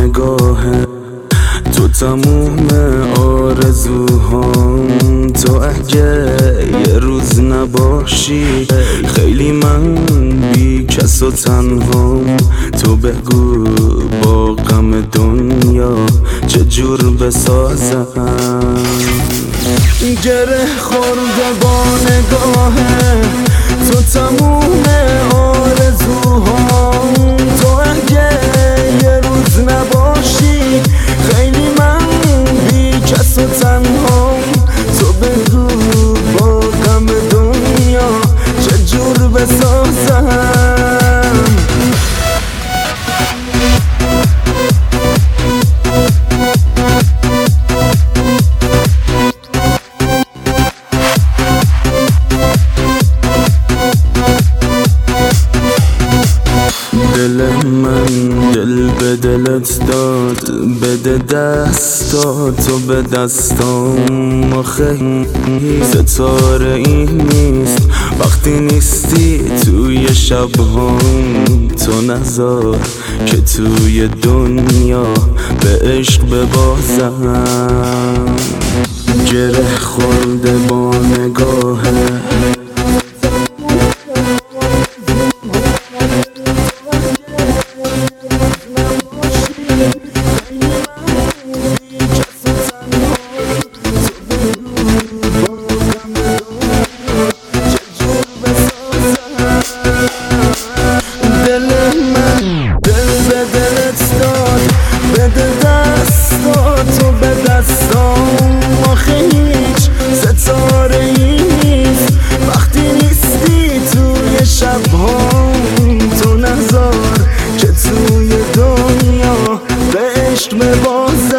نگاهه، تو تموم آرزوهام. تو اگه یه روز نباشی خیلی من بی کس و تنهام. تو بگو با غم دنیا چجور بسازم. گره خورده با نگاهه، تو تموم آرزوهام. تو اگه یه روز نباشی خیلی من بی کس و تنهام. تو بگو با غم دنیا چجور بسازم. دل من دل به دلت داد، بده دستاتو به دستام. آخه ستاره این نیست وقتی نیستی توی شبهام. تو نذار که توی دنیا به عشق ببازم. گره خورده با نگاهه، بده دستاتو به دستام. آخه هیچ ستاره ای نیست وقتی نیستی توی شبهام. تو نذار که توی دنیا به عشق ببازم.